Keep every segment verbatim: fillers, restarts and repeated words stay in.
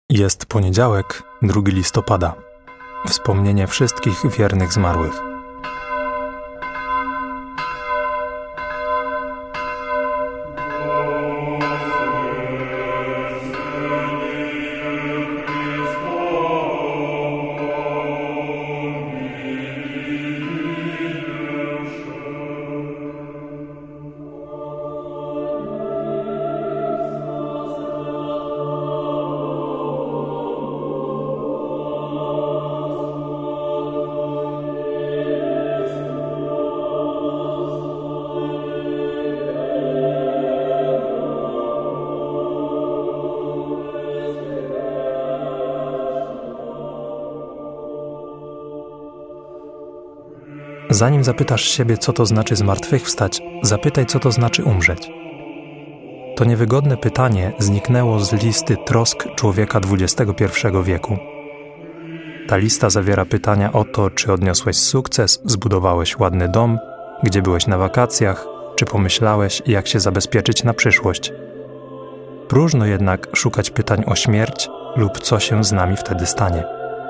Jest poniedziałek, drugiego listopada. Wspomnienie wszystkich wiernych zmarłych. Zanim zapytasz siebie, co to znaczy zmartwychwstać, zapytaj, co to znaczy umrzeć. To niewygodne pytanie zniknęło z listy trosk człowieka dwudziestego pierwszego wieku. Ta lista zawiera pytania o to, czy odniosłeś sukces, zbudowałeś ładny dom, gdzie byłeś na wakacjach, czy pomyślałeś, jak się zabezpieczyć na przyszłość. Próżno jednak szukać pytań o śmierć lub co się z nami wtedy stanie.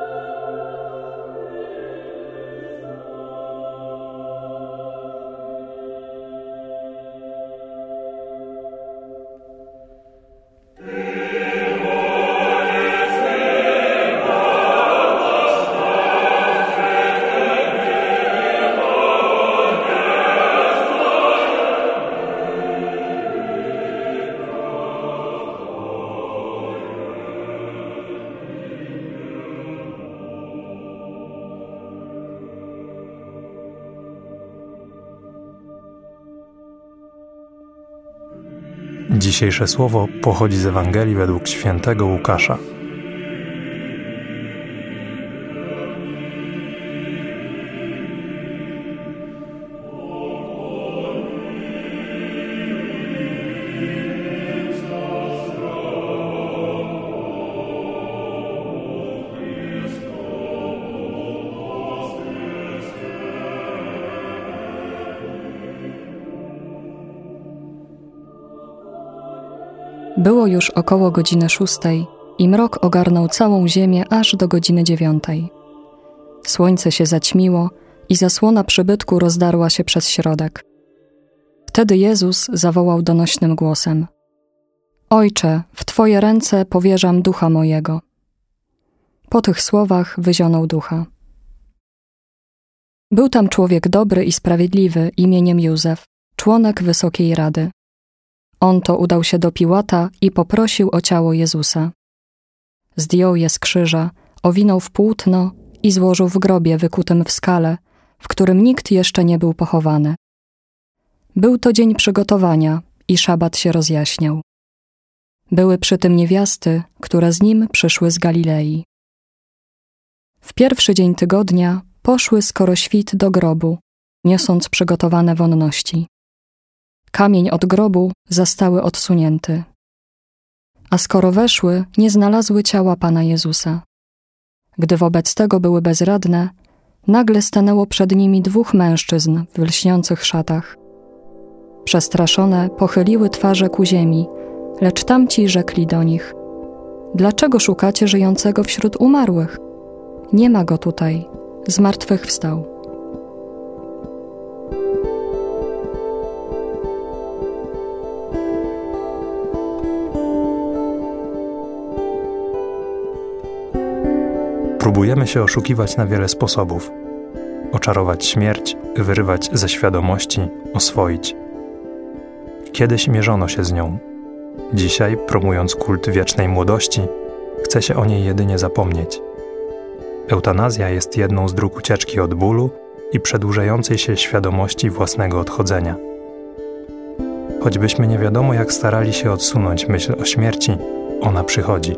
Dzisiejsze słowo pochodzi z Ewangelii według świętego Łukasza. Było już około godziny szóstej i mrok ogarnął całą ziemię aż do godziny dziewiątej. Słońce się zaćmiło i zasłona przybytku rozdarła się przez środek. Wtedy Jezus zawołał donośnym głosem: Ojcze, w Twoje ręce powierzam ducha mojego. Po tych słowach wyzionął ducha. Był tam człowiek dobry i sprawiedliwy imieniem Józef, członek Wysokiej Rady. On to udał się do Piłata i poprosił o ciało Jezusa. Zdjął je z krzyża, owinął w płótno i złożył w grobie wykutym w skale, w którym nikt jeszcze nie był pochowany. Był to dzień przygotowania i szabat się rozjaśniał. Były przy tym niewiasty, które z nim przyszły z Galilei. W pierwszy dzień tygodnia poszły skoro świt do grobu, niosąc przygotowane wonności. Kamień od grobu zastały odsunięty. A skoro weszły, nie znalazły ciała Pana Jezusa. Gdy wobec tego były bezradne, nagle stanęło przed nimi dwóch mężczyzn w lśniących szatach. Przestraszone pochyliły twarze ku ziemi, lecz tamci rzekli do nich: Dlaczego szukacie żyjącego wśród umarłych? Nie ma go tutaj, zmartwychwstał. Próbujemy się oszukiwać na wiele sposobów. Oczarować śmierć, wyrywać ze świadomości, oswoić. Kiedyś mierzono się z nią. Dzisiaj, promując kult wiecznej młodości, chce się o niej jedynie zapomnieć. Eutanazja jest jedną z dróg ucieczki od bólu i przedłużającej się świadomości własnego odchodzenia. Choćbyśmy nie wiadomo jak starali się odsunąć myśl o śmierci, ona przychodzi.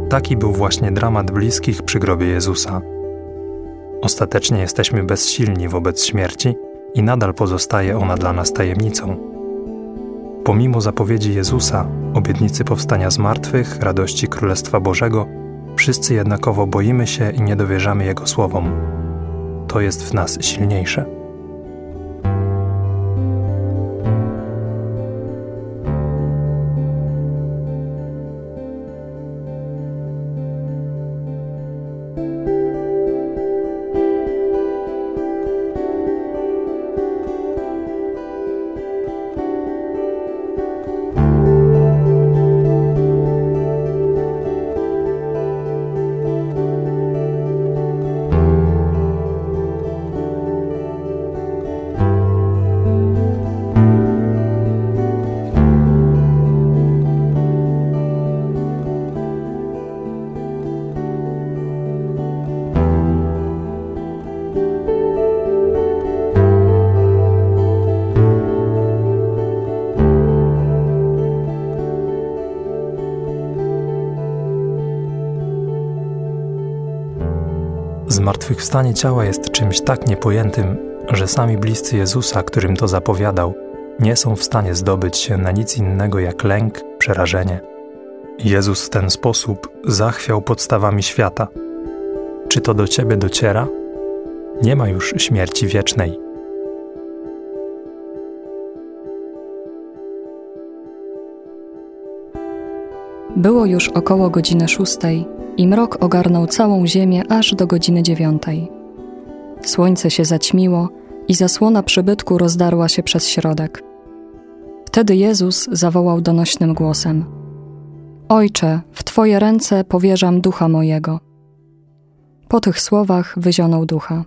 Taki był właśnie dramat bliskich przy grobie Jezusa. Ostatecznie jesteśmy bezsilni wobec śmierci i nadal pozostaje ona dla nas tajemnicą. Pomimo zapowiedzi Jezusa, obietnicy powstania z martwych, radości Królestwa Bożego, wszyscy jednakowo boimy się i nie dowierzamy Jego słowom. To jest w nas silniejsze. Zmartwychwstanie ciała jest czymś tak niepojętym, że sami bliscy Jezusa, którym to zapowiadał, nie są w stanie zdobyć się na nic innego jak lęk, przerażenie. Jezus w ten sposób zachwiał podstawami świata. Czy to do Ciebie dociera? Nie ma już śmierci wiecznej. Było już około godziny szóstej i mrok ogarnął całą ziemię aż do godziny dziewiątej. Słońce się zaćmiło i zasłona przybytku rozdarła się przez środek. Wtedy Jezus zawołał donośnym głosem: Ojcze, w Twoje ręce powierzam ducha mojego. Po tych słowach wyzionął ducha.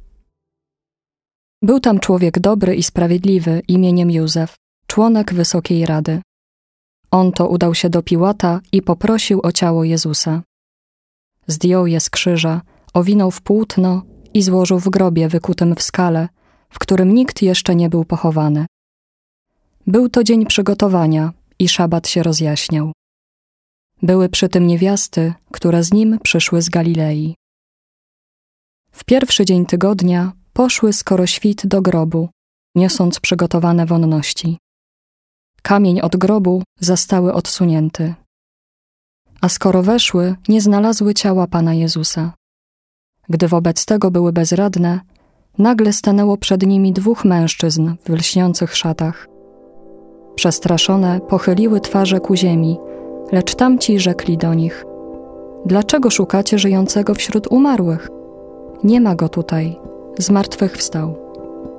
Był tam człowiek dobry i sprawiedliwy imieniem Józef, członek Wysokiej Rady. On to udał się do Piłata i poprosił o ciało Jezusa. Zdjął je z krzyża, owinął w płótno i złożył w grobie wykutym w skale, w którym nikt jeszcze nie był pochowany. Był to dzień przygotowania i szabat się rozjaśniał. Były przy tym niewiasty, które z nim przyszły z Galilei. W pierwszy dzień tygodnia poszły skoro świt do grobu, niosąc przygotowane wonności. Kamień od grobu zastały odsunięty. A skoro weszły, nie znalazły ciała Pana Jezusa. Gdy wobec tego były bezradne, nagle stanęło przed nimi dwóch mężczyzn w lśniących szatach. Przestraszone pochyliły twarze ku ziemi, lecz tamci rzekli do nich: Dlaczego szukacie żyjącego wśród umarłych? Nie ma go tutaj, zmartwychwstał.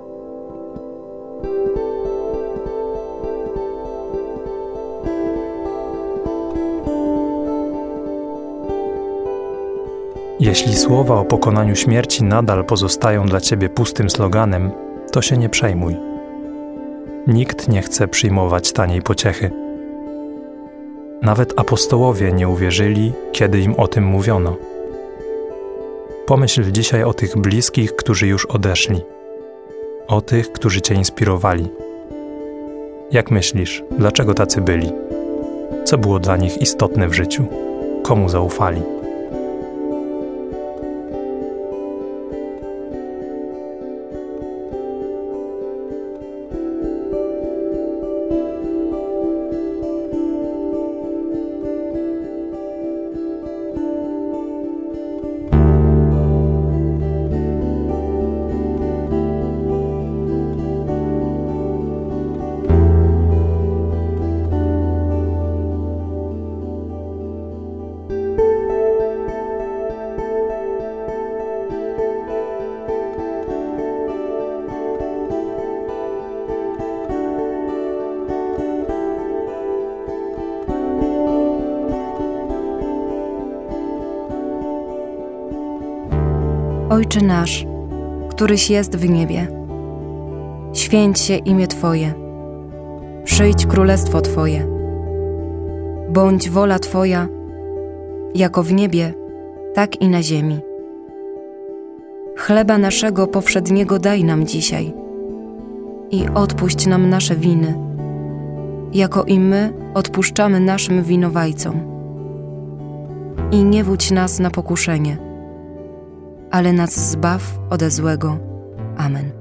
Jeśli słowa o pokonaniu śmierci nadal pozostają dla Ciebie pustym sloganem, to się nie przejmuj. Nikt nie chce przyjmować taniej pociechy. Nawet apostołowie nie uwierzyli, kiedy im o tym mówiono. Pomyśl dzisiaj o tych bliskich, którzy już odeszli. O tych, którzy Cię inspirowali. Jak myślisz, dlaczego tacy byli? Co było dla nich istotne w życiu? Komu zaufali? Ojcze nasz, któryś jest w niebie, święć się imię Twoje, przyjdź królestwo Twoje, bądź wola Twoja, jako w niebie, tak i na ziemi. Chleba naszego powszedniego daj nam dzisiaj i odpuść nam nasze winy, jako i my odpuszczamy naszym winowajcom. i nie wódź nas na pokuszenie, ale nas zbaw ode złego. Amen.